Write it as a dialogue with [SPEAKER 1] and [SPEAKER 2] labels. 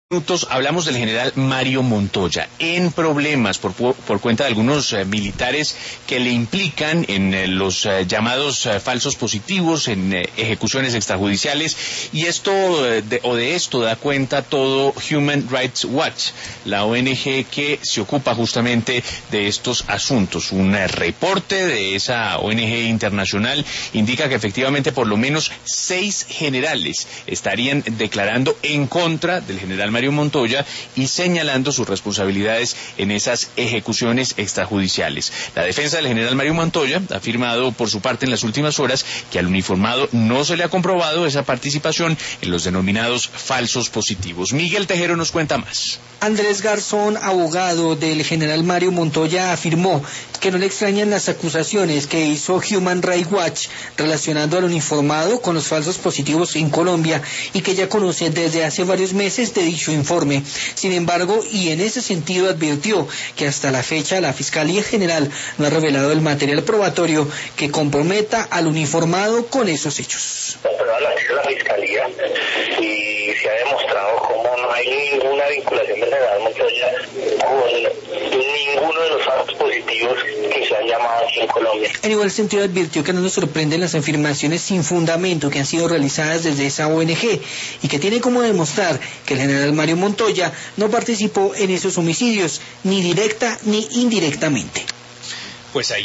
[SPEAKER 1] Minutos hablamos del general Mario Montoya en problemas por cuenta de algunos militares que le implican en los llamados falsos positivos, en ejecuciones extrajudiciales, y de esto da cuenta todo Human Rights Watch, la ONG que se ocupa justamente de estos asuntos. Un reporte de esa ONG internacional indica que efectivamente por lo menos 6 generales estarían declarando en contra del general Mario Montoya y señalando sus responsabilidades en esas ejecuciones extrajudiciales. La defensa del general Mario Montoya ha afirmado por su parte en las últimas horas que al uniformado no se le ha comprobado esa participación en los denominados falsos positivos. Miguel Tejero nos cuenta más.
[SPEAKER 2] Andrés Garzón, abogado del general Mario Montoya, afirmó que no le extrañan las acusaciones que hizo Human Rights Watch relacionando al uniformado con los falsos positivos en Colombia y que ya conoce desde hace varios meses de dicho informe. Sin embargo, y en ese sentido advirtió que hasta la fecha la Fiscalía General no ha revelado el material probatorio que comprometa al uniformado con esos hechos.
[SPEAKER 3] La Fiscalía y se ha demostrado cómo no hay ninguna vinculación del general Montoya con ninguno de los falsos positivos que se han llamado aquí en Colombia.
[SPEAKER 2] En igual sentido advirtió que no nos sorprenden las afirmaciones sin fundamento que han sido realizadas desde esa ONG y que tiene como demostrar que el general Mario Montoya no participó en esos homicidios, ni directa ni indirectamente.
[SPEAKER 1] Pues ahí